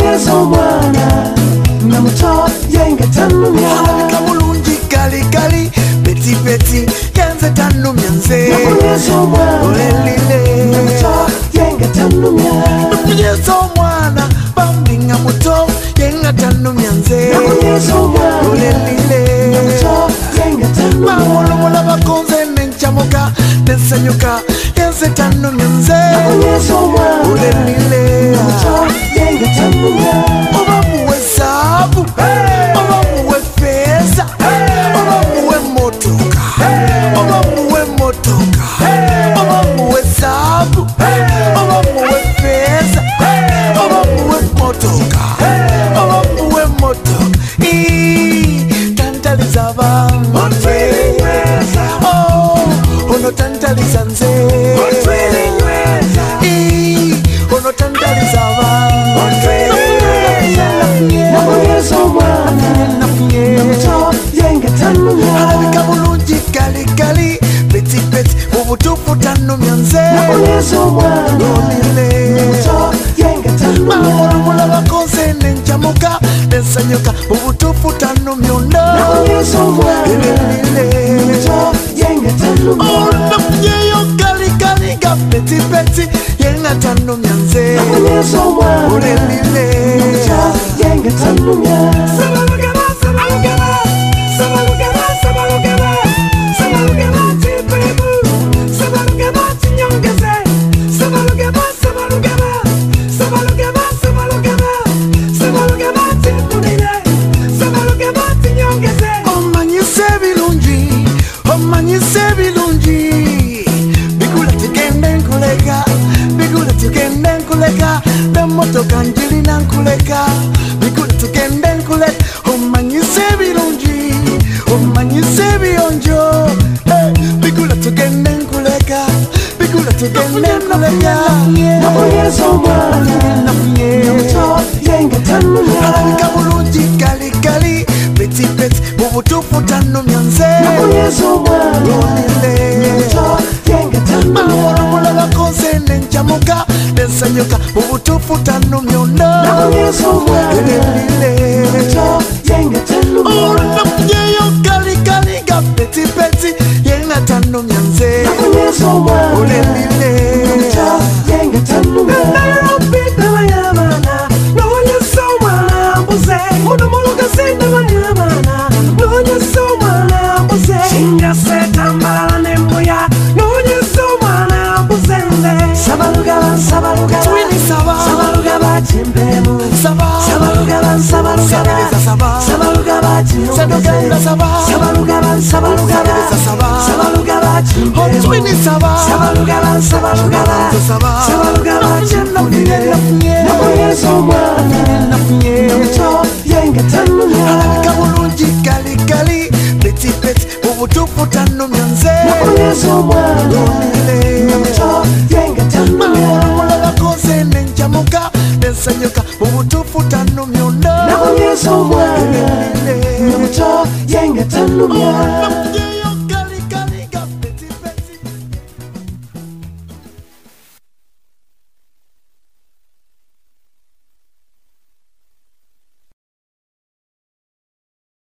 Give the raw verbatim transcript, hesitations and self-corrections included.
Nakunyeza omwana nga muto yenga tanumya. Alabika bulungi gali gali beti beti yenze tanumya nze. Nakunyeza omwana olelile nga muto yenga tanumya. Nakunyeza omwana bambi nga muto yenga tanumya nze. Nakunyeza omwana olelile nga muto yenga tanumya. Mamulumula bakonze nenchamuka nesanyuka yenze tanumya nze. Nakunyeza omwana olelile nga muto yenga tanumya. Oba muwe zaabu oba muwe feza oba muwe motoka oba muwe motoka oba muwe zaabu oba muwe feza oba muwe motoka oba muwe motoka. Ii, tantaliza abantu oh, ono tantaliza nze. Ii, ono tantaliza abantu. Nakunyeza omwana nga muto yenga tanumya. Alabika bulungi gali gali beti beti ubutufu tanumya nze. Nakunyeza omwana olile nga muto yenga tanumya. mamulumula bakonze nenchamuka nesanyuka ubutufu tanumya onda. Nakunyeza omwana nga muto yenga tanumya. Onafunyeyo gali gali ga beti beti yenga tanumya nze. Nakunyeza omwana olelile nga muto yenga tanumya. Sabalugaba, sabalugaba, sabalugaba, sabalugaba, sabalugaba, tipebu, sabalugaba, tinyongeze, sabalugaba, sabalugaba, sabalugaba, sabalugaba, sabalugaba, tipulile, sabalugaba, tinyongeze. Omanyise birungi, omanyise birungi, bigula tugende nkuleka, bigula tugende nkuleka, n'emmotoka njirina nkuleka, bigula tugende nkuleka. Omanyise birungi, omanyise biyonjo, eh, bigula tugende nkuleka, bigula tugende nkuleka. Nakunyeza omwana nga muto yenga tanumya. Alabika bulungi gali gali beti beti ubutufu tanumya nze. Nakunyeza omwana nga muto yenga tanumya. Mamulumula bakonze nenchamuka nesanyuka ubutufu tanumya onda. Nakunyeza omwana olelile nga muto yenga tanumya. onafunyeyo gali gali ga beti beti yenga tanumya nze. Nakunyeza omwana olelile nga muto yenga tanumya. Nairobi n'abanyamana, n'onyesa omwana mbuze, munomologa senda abanyamana, n'onyesa omwana mbuze, Kinjase Tambalala n'embuya, n'onyesa omwana mbuze nze. Sabalugaba, sabalugaba, Twini saba. sabalugaba chimpemu. Saba. Sabalugaba, sabalugaba, Sabiriza saba. sabalugaba Sadogenda chinyongeze. saba. Sabalugaba, sabalugaba, Sabiriza saba. sabalugaba chimpemu. Otwini saba. Sabalugaba, sabalugaba, Saba. sabalugaba chimpulire. Nafunye. Nakunyeza omwana nga muto yenga tanumya. Alabika bulungi gali gali beti beti ubutufu tanumya nze. Nakunyeza omwana nga muto yenga tanumya. Mamulumula bakonze nenchamuka nesanyuka ubutufu tanumya onda. Nakunyeza omwana nga muto yenga tanumya.